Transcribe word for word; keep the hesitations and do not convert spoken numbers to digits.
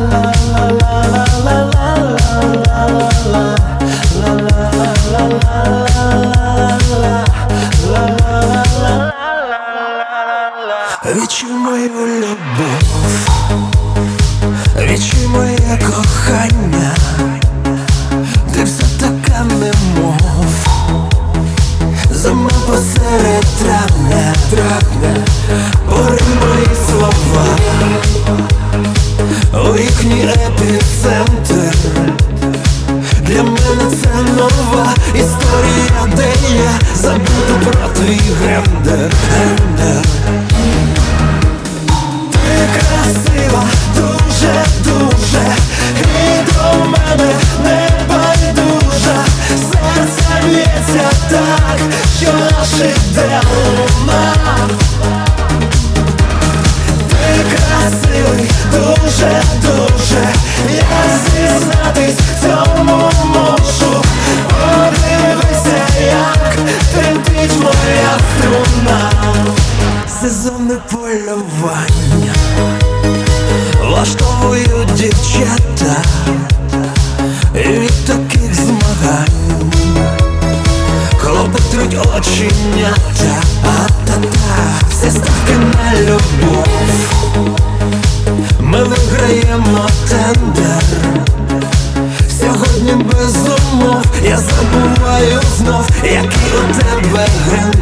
Відчуй мою любов, відчуй моє кохання, ти все така немов зима посеред травня, травня, пори мої слова, у вікні епіцентр. Для мене це нова історія, де я забуду про твій гендер, гендер. Ти красива, дуже-дуже, і до мене не байдужа. Серце б'ється так, що аж іде луна. Ти красивий, дуже-дуже, я зізнатись в цьому можу. Подивися, як тремтить моя струна. Сезонне полювання влаштовують дівчата, і від таких змагань хлопетруть оченята. А-та-та, всі ставки на любов, ми виграємо тендер. Сьогодні без умов я забуваю знов, який у тебе ген.